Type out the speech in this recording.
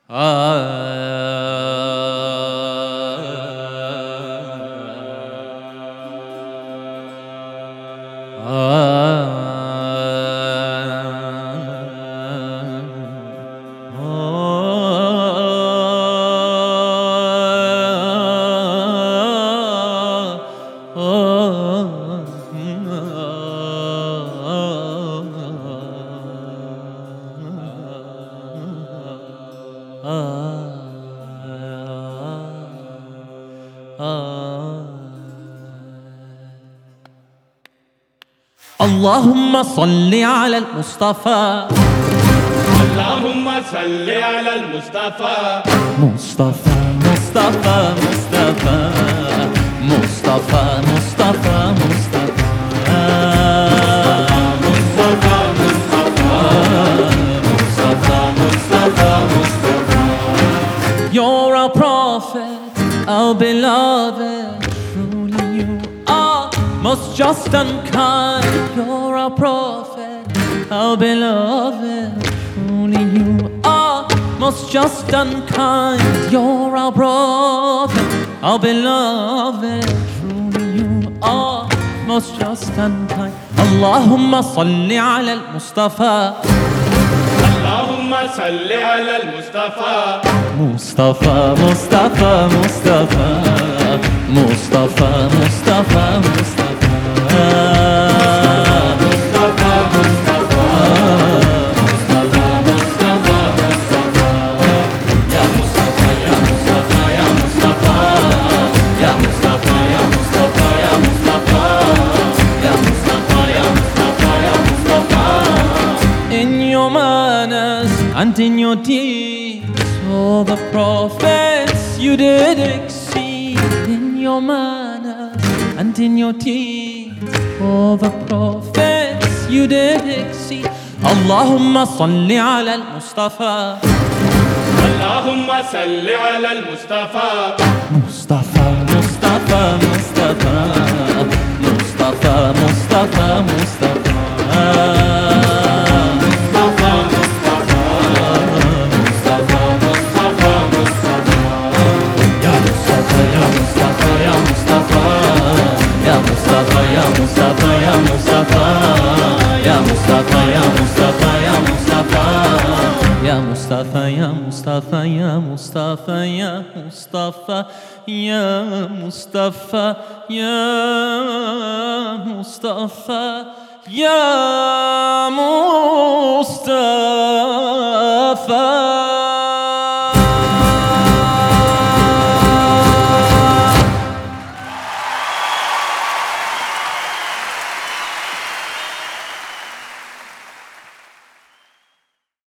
اللهم صل على المصطفى، اللهم صل على المصطفى، مصطفى مصطفى مصطفى مصطفى مصطفى مصطفى. You're our prophet, our beloved. Truly you are most just and kind. You're our prophet, our beloved. Truly you are most just and kind. You're our prophet, our beloved. Truly you are most just and kind. اللهم صل على المصطفى، اللهم صل على المصطفى، مصطفى مصطفى مصطفى مصطفى مصطفى and in your deeds, all the prophets you did exceed. In your manners and in your deeds, all the prophets you did exceed. اللهم صل على المصطفى، اللهم صل على المصطفى، مصطفى مصطفى مصطفى مصطفى مصطفى مصطفى. يا مصطفى يا مصطفى يا مصطفى يا مصطفى يا مصطفى يا مصطفى يا مصطفى